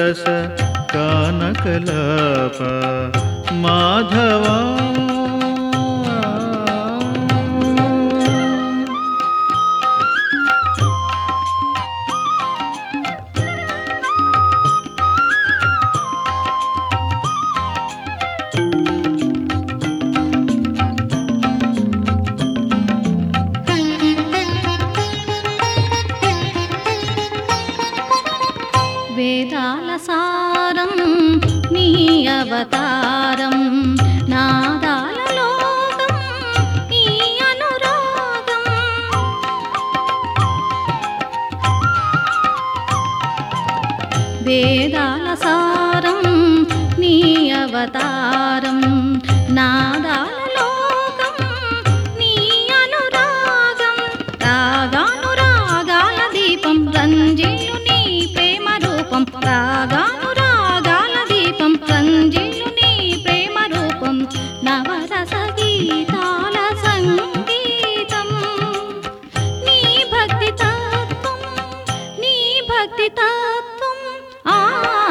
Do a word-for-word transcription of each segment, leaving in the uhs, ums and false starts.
సుధారస కానకలాప మాధవా వేదాల సారం నీ అవతారం నాదాల లోకం నీ అనురాగం వేదాల సారం నీ అవతారం నాదాల లోకం నీ అనురాగం రాగానురాగాల దీపం రంజిల్లు నీ ప్రేమ రూపం రాగానురాగాల దీపం రంజిల్లు నీ ప్రేమ రూపం నవరస గీతాల సంగీతం నీ భక్తి తత్వం నీ భక్తి తత్వం ఆ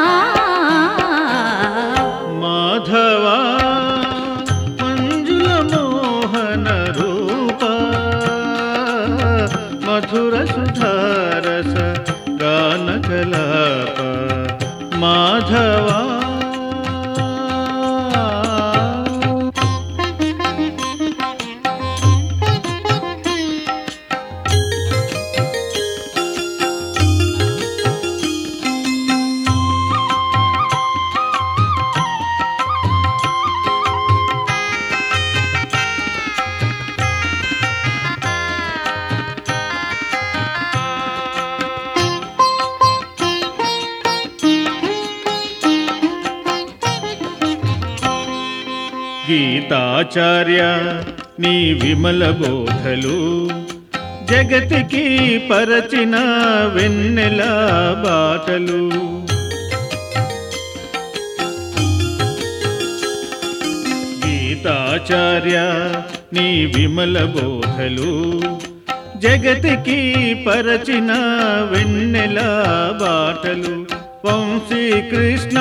మాధవా మంజుల మోహన రూప మధుర సుధారస గానకలాప మాధవా గీతాచార్య నీ విమల బోధలు జగతికి పరచిన వెన్నెల బాటలు గీతాచార్య నీ విమల బోధలు జగతికి పరచిన వెన్నెల బాటలు వంశీ కృష్ణ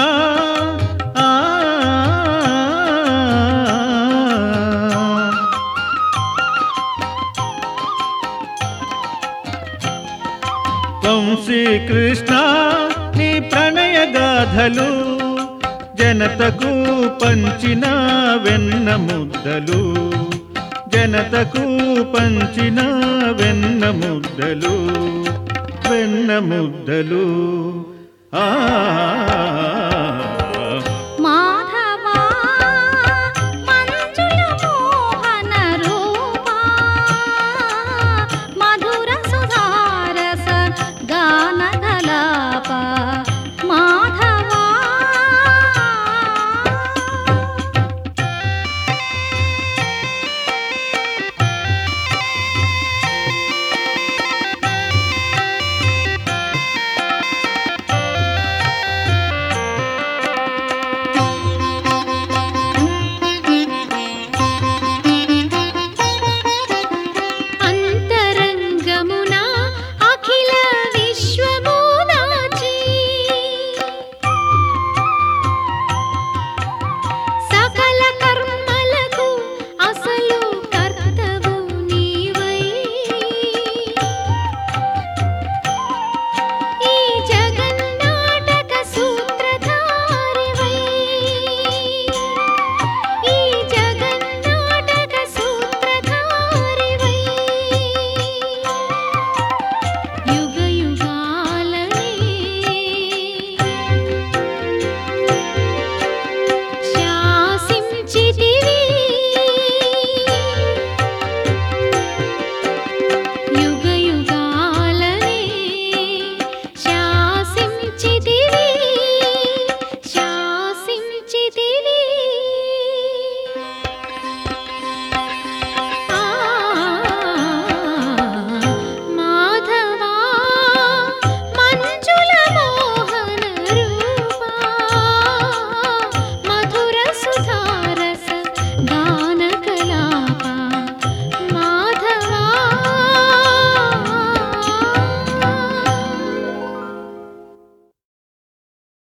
వంశీ కృష్ణ నీ ప్రణయ గాథలు జనతకు పంచిన వెన్న ముద్దలు జనతకు పంచిన వెన్న ముద్దలు వెన్న ముద్దలు ఆ